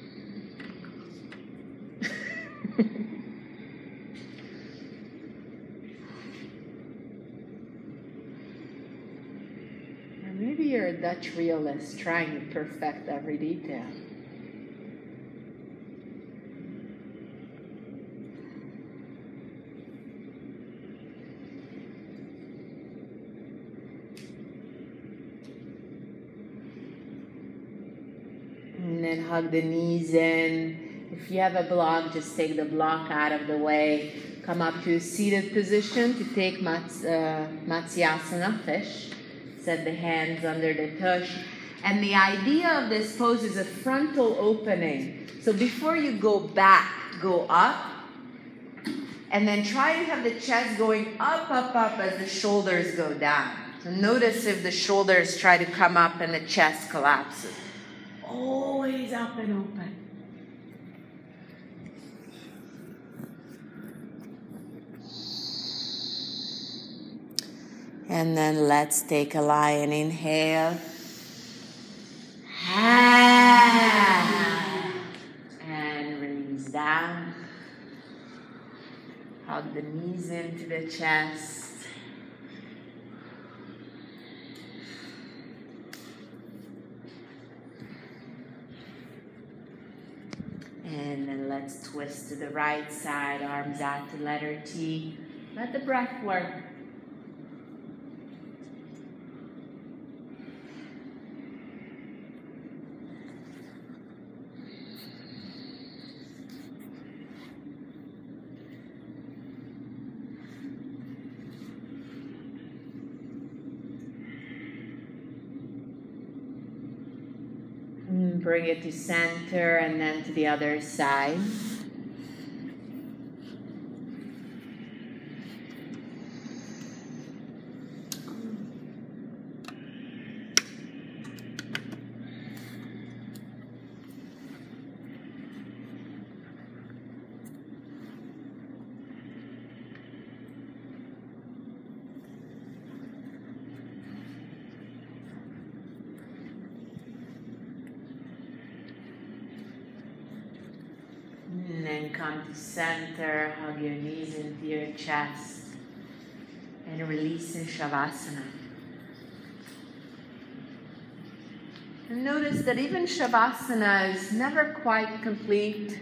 Maybe you're a Dutch realist trying to perfect every detail. And then hug the knees in. If you have a block, just take the block out of the way. Come up to a seated position to take Mats, uh, Matsyasana, fish. Set the hands under the tush. And the idea of this pose is a frontal opening. So before you go back, go up. And then try to have the chest going up, up, up as the shoulders go down. So notice if the shoulders try to come up and the chest collapses. Always up and open. And then let's take a lion inhale. And release down. Hug the knees into the chest. And then let's twist to the right side, arms out to letter T. Let the breath work. Bring it to center and then to the other side. then come to center, hug your knees into your chest, and release in Shavasana. And notice that even Shavasana is never quite complete.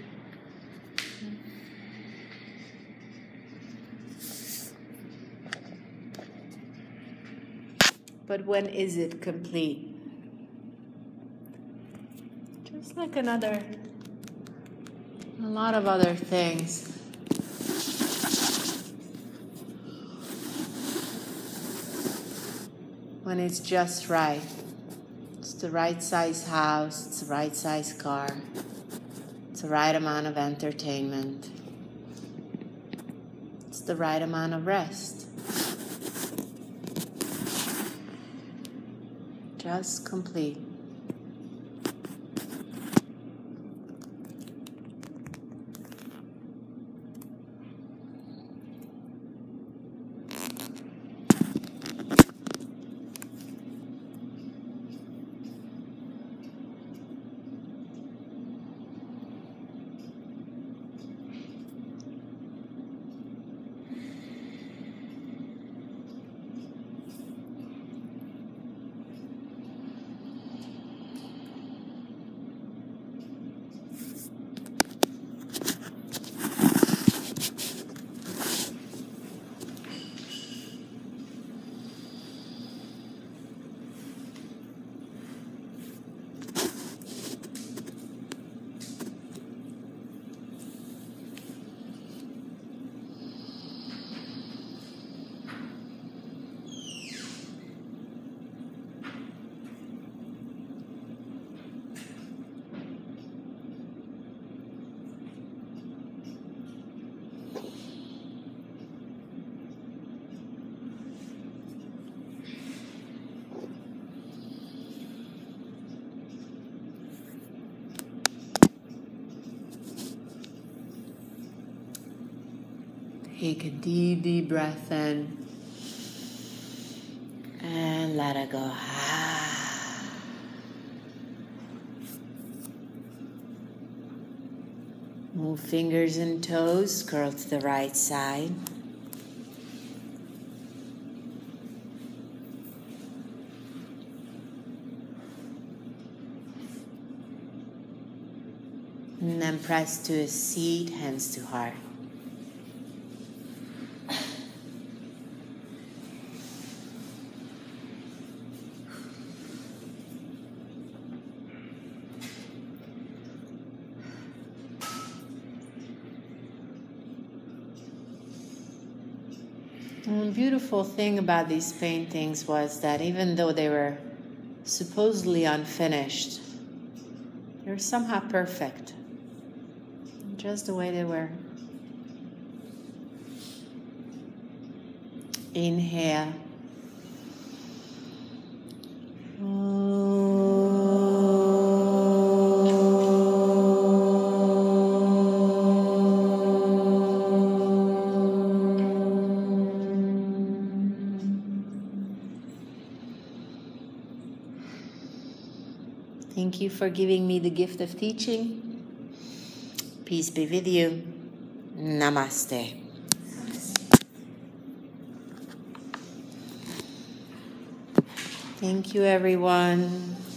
But when is it complete? Just like another, a lot of other things. When it's just right. It's the right size house, it's the right size car, it's the right amount of entertainment, it's the right amount of rest. Just complete. Take a deep, deep breath in and let it go. Move fingers and toes, curl to the right side. And then press to a seat, hands to heart. And the beautiful thing about these paintings was that even though they were supposedly unfinished, they were somehow perfect, just the way they were. Inhale. Thank you for giving me the gift of teaching. Peace be with you. Namaste. Thank you, everyone.